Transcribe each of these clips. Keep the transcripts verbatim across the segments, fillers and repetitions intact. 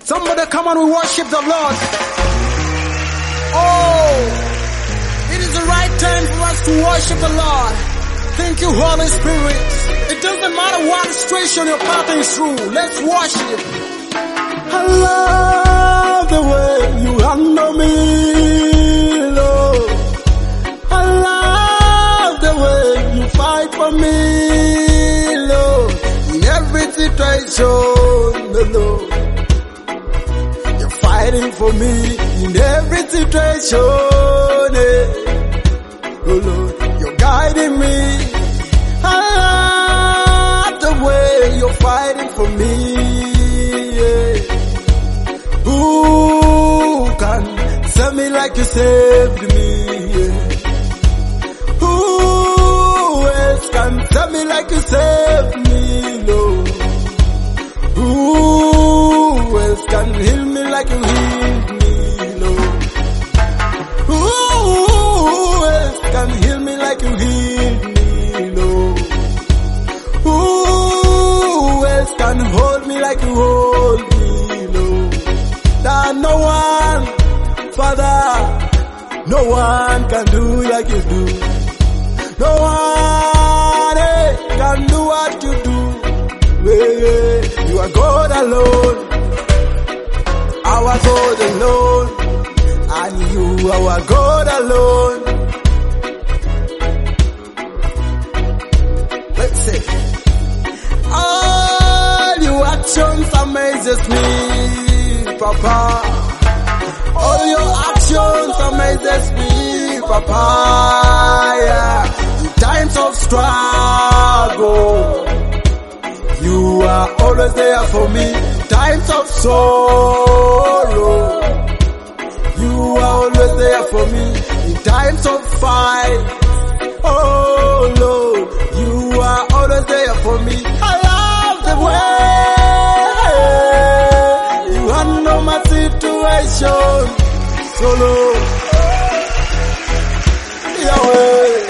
Somebody come on, we worship the Lord. Oh, it is the right time for us to worship the Lord. Thank you, Holy Spirit. It doesn't matter what situation you're passing through. Let's worship. I love the way you handle me, Lord. I love the way you fight for me, Lord. In every situation, Lord, you're fighting for me. In every situation, oh Lord, you're guiding me. I love the way you're fighting for me. Who can save me like you saved me? Who else can save me like you saved me, Lord? Who else can heal me like you healed me, Lord? Who else can heal me like you healed me, Lord? Who else can hold me like you hold me, Lord? That no one, Father, no one can do like you do. No one eh, can do what you do. Eh, you are God alone, our God alone, and you are our God alone. Let's say, all your actions amazes me, Papa. All your actions amazes me, Papa. Yeah. In times of struggle, you are always there for me. In times of sorrow, you are always there for me. In times of fight, oh Lord, you are always there for me. I love the way you handle my situation. So Lord, Yahweh,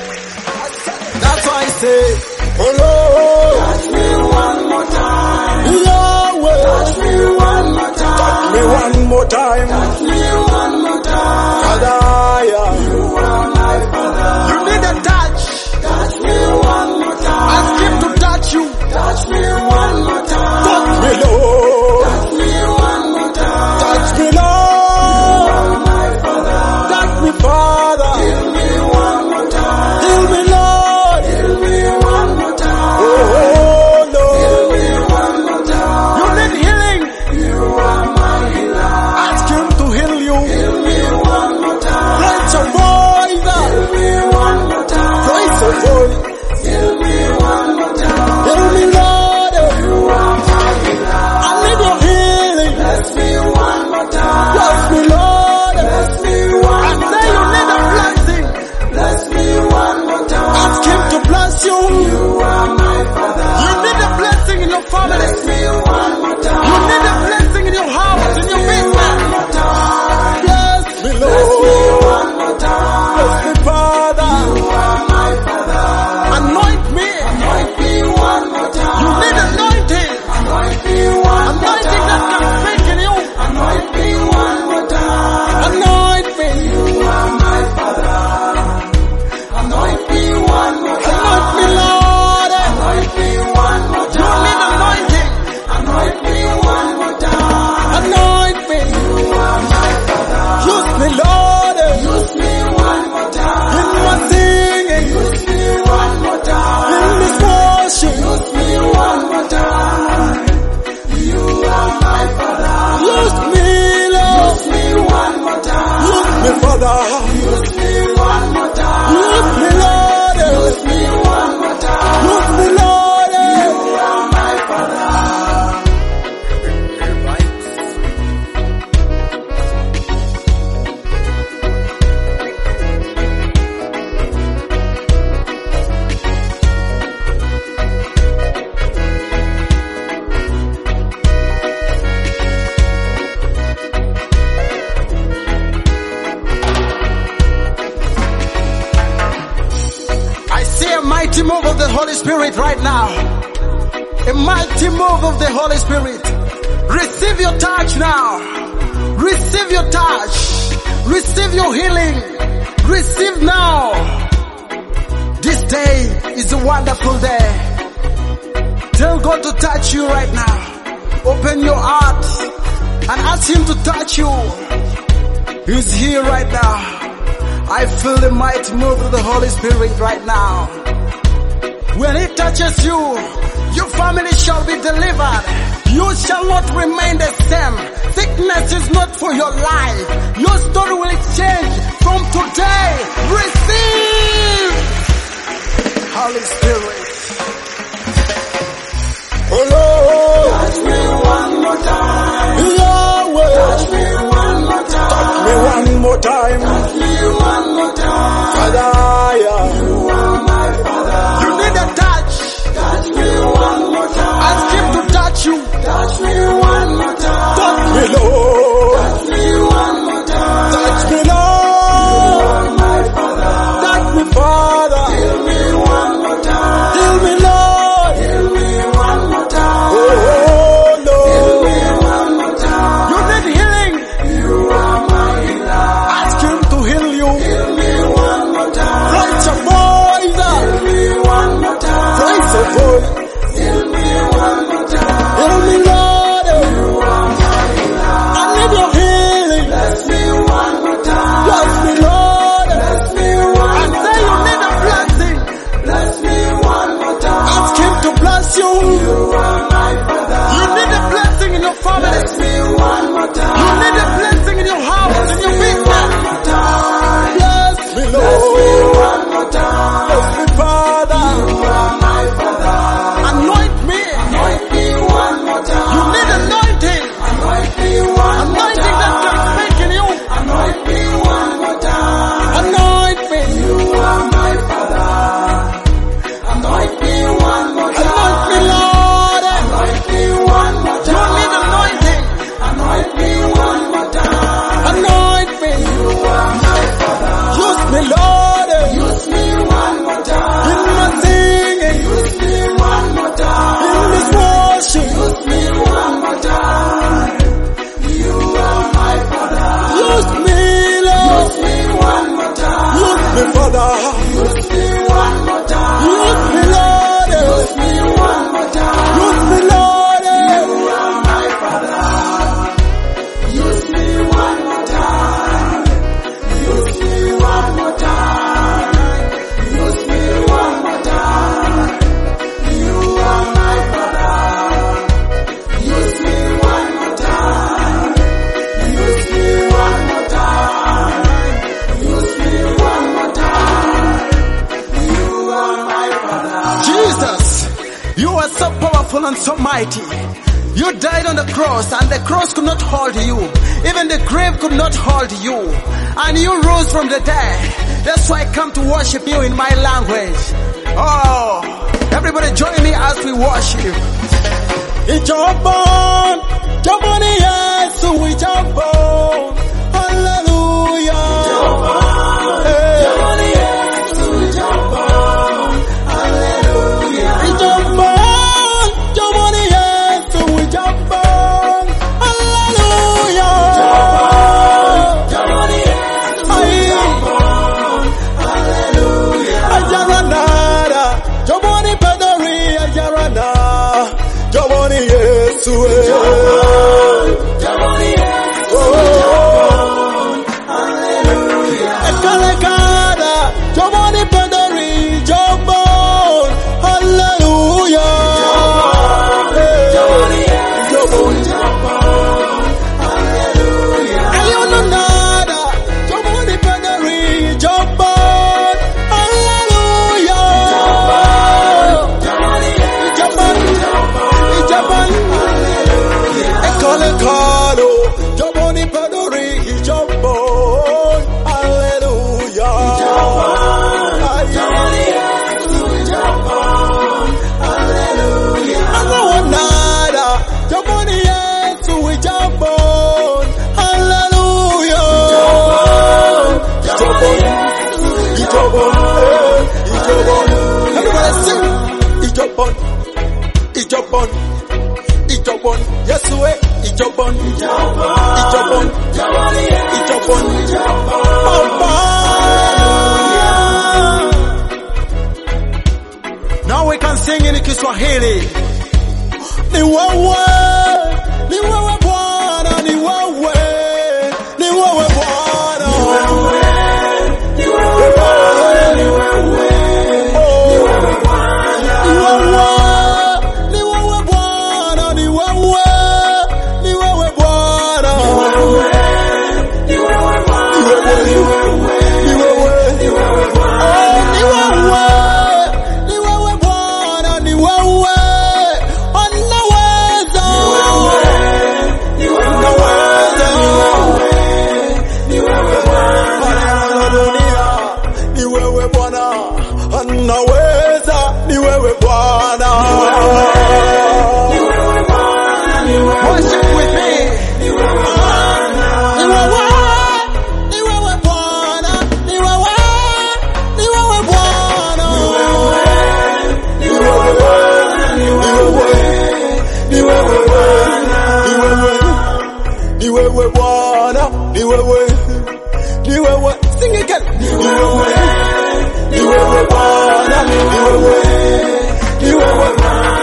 that's why I say, oh Lord, touch me one more time. Yahweh, touch me one more time. Touch me one more time. Touch me one more time. Father, yeah. You are my Father. You need a touch. Touch me one more time. Ask him to touch you. Touch me one more time. Touch me, Lord. Touch me one more time. Touch me, Lord. You are my Father. Touch me, Father. Heal me one more time. Heal me, Lord. Heal me one more time. Oh, Lord. Heal me one more time. You need healing. You are my healer. Ask him to heal you. Heal me one more time. Raise your voice. Heal me one more time. Raise your voice. Heal me one more time. Heal me, Lord. You are my healer. I need your healing. Bless me one more time. Bless me, Lord. Bless me one more time. I say you need a blessing. Bless me one more time. Ask him to bless you. You are my Father. You need a blessing in your family. Bless me one more time. You need a blessing in your house, in your business. One more time. Bless me, Lord. Bless me one more time. Bless me, Father. You are my Father. Anoint me. Anoint me one more time. You need anointing. Anoint me one more time. Anointing that can speak in you. Anoint me one more time. Anoint me. You are my Father. Anoint me one more time. Anoint me, Lord. Anoint me one more time. You need anointing. Anoint me one more time. Anoint me. You are my Father. Use me, Lord. Use me one more time. In my singing. Use me one more time. In this worship. Use me one more time. You are my Father. Use me, Lord. Use me one more time. Use me, Father. Use me one more time. Use me, Lord. Use me one more time. Use me, Lord. You are my Father. mighty move of the Holy Spirit right now. A mighty move of the Holy Spirit. Receive your touch now. Receive your touch. Receive your healing. Receive now. This day is a wonderful day. Tell God to touch you right now. Open your heart and ask Him to touch you. He's here right now. I feel the mighty move of the Holy Spirit right now. When He touches you, your family shall be delivered. You shall not remain the same. Sickness is not for your life. Your story will change from today. Receive, Holy Spirit. Oh Lord, touch me one more time. Yahweh, touch me one more time. Touch me one more time. Touch me one more time. Father, yeah. You are my Father. You need a touch. Touch me one more time. Ask Him to touch you. Touch me one more time. Touch me, Lord. Touch me one more time. Touch me, Lord. You are my Father. Touch me, Father. Heal me one more time. Heal me, Lord. Heal me one more time. Oh, Lord. Heal me one more time. You need healing. You are my healer. Ask Him to heal you. Heal me one more time. Raise your voice. Heal me one more time. Raise your voice. Heal me one more time. Heal me, Lord. You are my healer. I need your healing. Bless me one more time. Bless me, Lord. Bless me one more time. I say you need a blessing. Bless me one more time. Ask Him to bless you. You are my Father. You need a blessing in your family. Bless me one more time. You need a blessing in your house, bless in your business. One more time. Bless me, Lord. Bless me one more time. Bless me, Father. You are my Father. Anoint me. Anoint me one more time. You need anointing. Anoint me one more time. Anointing that can speak in you. Anoint me one more time. Anoint me. You are my Father. Anoint me one more time. Anoint me, Lord. Anoint me one more time. You need anointing. Anoint me one more time. Anoint me. You are my Father. Use me, Lord. Use me one more time. In my singing. Use me one more time. In this worship. Use me one more time. You are my Father. Use me, Lord. Use me one more time. Use me, Father. Use me one more time. Use me, Lord. Use me one more time. Use me, Lord. You are my Father. Use me one more time. Use me one more time. Use me one more time. You are my Father. Use me one more time. Use me one more time. Use me one more time. You are my Father. Jesus, you are so powerful and so mighty. You died on the cross and the cross could not hold you. Even the grave could not hold you. And you rose from the dead. That's why I come to worship you in my language. Oh, everybody join me as we worship. Jump on, jump on, yes, we jump on. Hallelujah. Jump on, hey. Jump on, yes, we jump on. Hallelujah. Jump on, jump on, yes, we jump on. Hallelujah. Jump on, jump on, yes, we jump on. Hallelujah. Ajaranara, jump on, Pedari, Ajarana. Jump on, yes, we jump on. Jump on, yes, we jump on. Hallelujah. Ekalekada, jump on, Pedari, jump on. Hallelujah. Jump on, yes, we jump on. Hallelujah. Ayononada, jump on, Pedari, jump on. Hallelujah. Jump on, jump on, yes, jump on, jump on, jump on. Hallelujah. Ekalekado, jump on, Pedari, jump on. Hallelujah. Jump on, jump on, yes, we jump on. Hallelujah. Amonada, jump on, yes, we jump on. Hallelujah. Jump on, jump on, yes, we jump on. Jump on, everybody sing. He jump on, he jump on, he jump on. Yes, we, Ichopon, Ichopon, Ichopon, Papa. Now we can sing in Kiswahili. Ni wewe, ni wewe Bwana, ni wewe, ni wewe Bwana, ni wewe, ni wewe Bwana, ni wewe, ni wewe Bwana, ni wewe, ni wewe Bwana, ni wewe, ni wewe Bwana, ni wewe, ni wewe Bwana, ni wewe, ni wewe, ni wewe, ni wewe Bwana, ni wewe, ni wewe Bwana, ni wewe. Naweza ni wewe Bwana, worship with me. Ni wewe Bwana, ni wewe, ni wewe Bwana, ni wewe, ni wewe Bwana, ni wewe Bwana, ni wewe, ni wewe Bwana, ni wewe, ni wewe Bwana, ni wewe, ni wewe, sing again, ni wewe. Ni wewe Bwana, ni wewe, ni wewe Bwana.